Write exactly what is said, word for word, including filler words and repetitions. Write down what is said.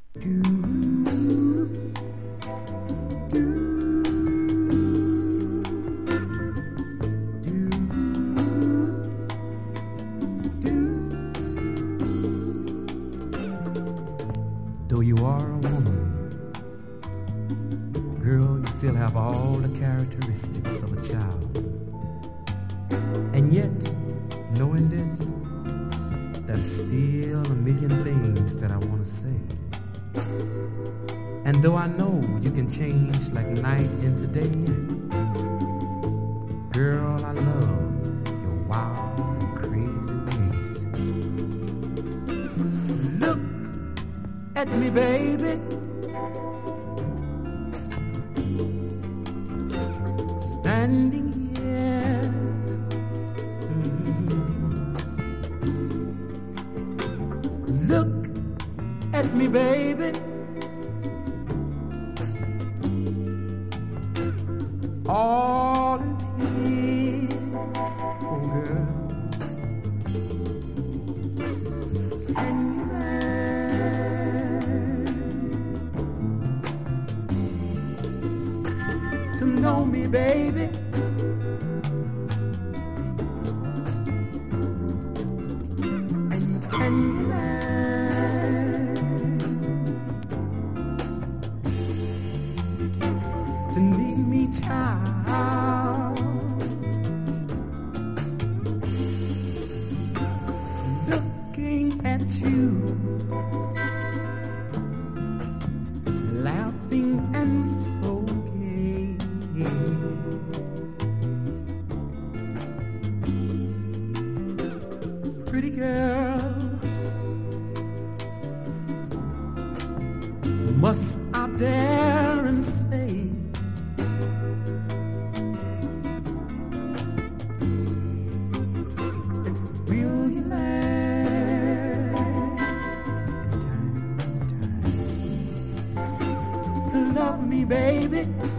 Do, do. Though you are a woman, girl, you still have all the characteristics of a child. And yet, knowing this, there's still a million things that I want to say. And though I know you can change like night into day, girl, I love your wild and crazy ways. Look at me, baby, standing here. Mm-hmm. Look at me, baby, all in tears, oh girl. Can you learn to know me, baby? And can you learn to need me, child? Looking at you, laughing and so gay. Pretty girl, must I dare and say, will you learn in time, time to love me, baby?